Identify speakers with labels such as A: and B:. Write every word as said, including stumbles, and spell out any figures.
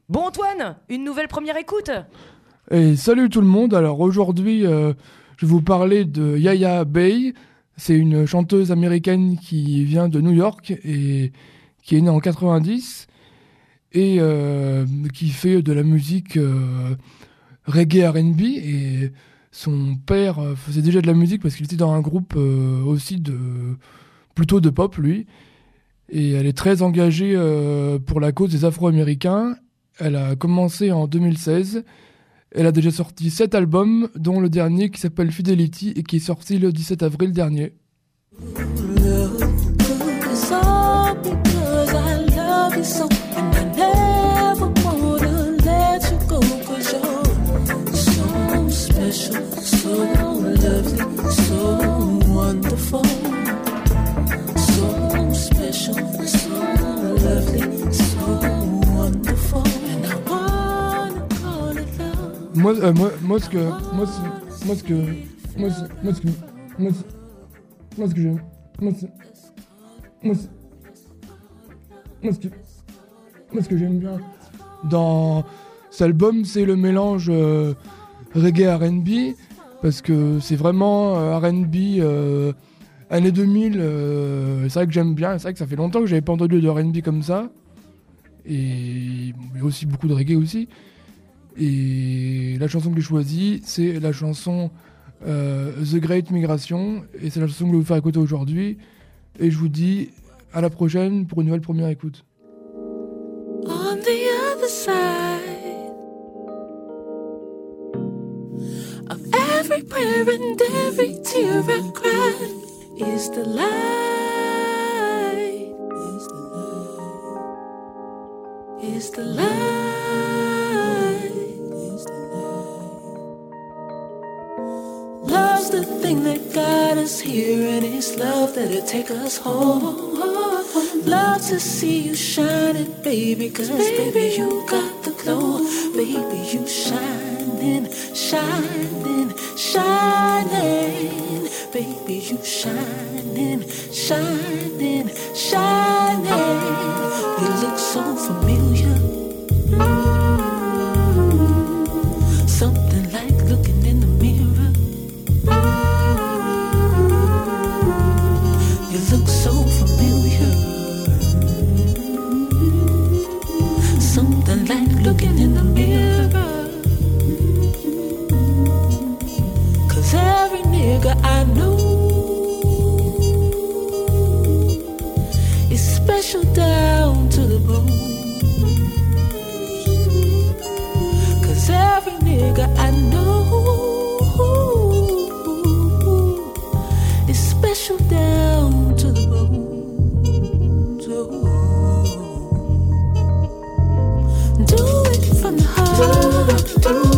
A: Bon Antoine, une nouvelle première écoute.
B: Et salut tout le monde, alors aujourd'hui euh, je vais vous parler de Yaya Bey. C'est une chanteuse américaine qui vient de New York et qui est née en quatre-vingt-dix et euh, qui fait de la musique euh, reggae R and B. Et son père faisait déjà de la musique parce qu'il était dans un groupe euh, aussi de plutôt de pop lui. Et elle est très engagée euh, pour la cause des Afro-Américains. Elle a commencé en deux mille seize. Elle a déjà sorti sept albums, dont le dernier qui s'appelle Fidelity et qui est sorti le dix-sept avril dernier. Moi, euh, moi, moi, ce que, moi, ce, moi, ce que, moi, ce, moi, ce que, moi, ce, moi, ce que j'aime, moi, ce, moi, ce, moi, ce que, moi, ce que j'aime bien dans cet album, c'est le mélange euh, reggae R and B, parce que c'est vraiment euh, R and B euh, années deux mille. Euh, c'est vrai que j'aime bien. C'est vrai que ça fait longtemps que j'avais pas entendu de R and B comme ça, et il y a aussi beaucoup de reggae aussi. Et la chanson que j'ai choisie, c'est la chanson euh, The Great Migration. Et c'est la chanson que je vais vous faire écouter aujourd'hui. Et je vous dis à la prochaine pour une nouvelle première écoute.
C: On the other side of every prayer and every tear I cried is the light. Is the light. Love's the thing that got us here, and it's love that'll take us home. Love to see you shining, baby, cause baby you got the glow. Baby you shining, shining, shining. Baby you shining, shining, shining. You look so familiar. Something like looking in the mirror. You look so familiar. Something like looking in the mirror. Cause every nigga I know is special down to the bone. Cause every nigga I know is special down to the bone. So do it from the heart. Do